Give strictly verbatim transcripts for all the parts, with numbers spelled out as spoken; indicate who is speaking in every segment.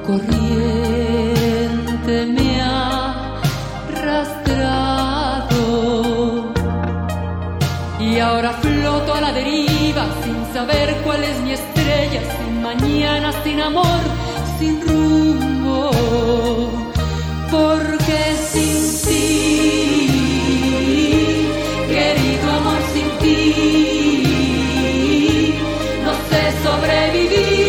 Speaker 1: corriente me ha arrastrado y ahora floto a la deriva sin saber cuál es mi estrella, sin mañana, sin amor, sin rumbo, porque sin ti, querido amor, sin ti no sé sobrevivir.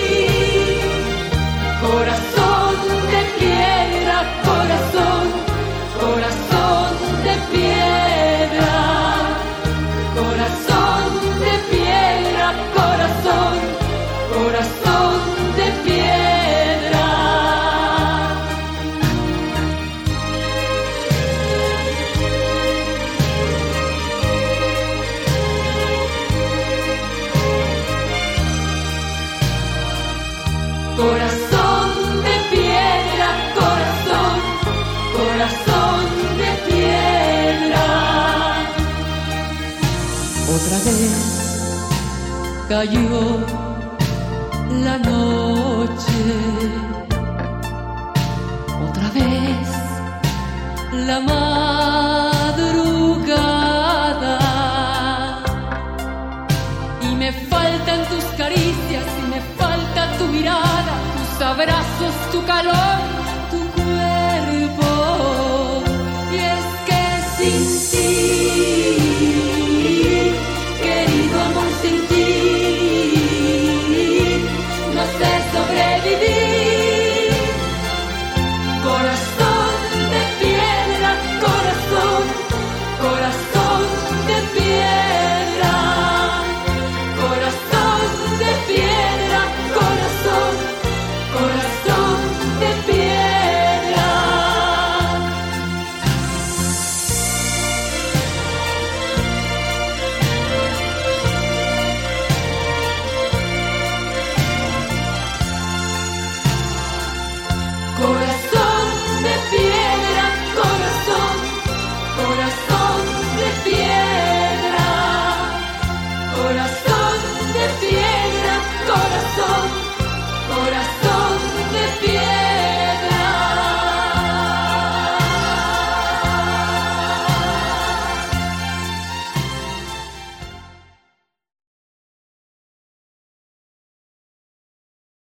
Speaker 1: Corazón de piedra, corazón, corazón de piedra, corazón de piedra, corazón, corazón de piedra. Corazón de piedra, corazón, corazón de piedra. Otra vez cayó la noche, otra vez la madrugada, y me faltan tus caricias y me falta tu mirada, tus abrazos, tu calor.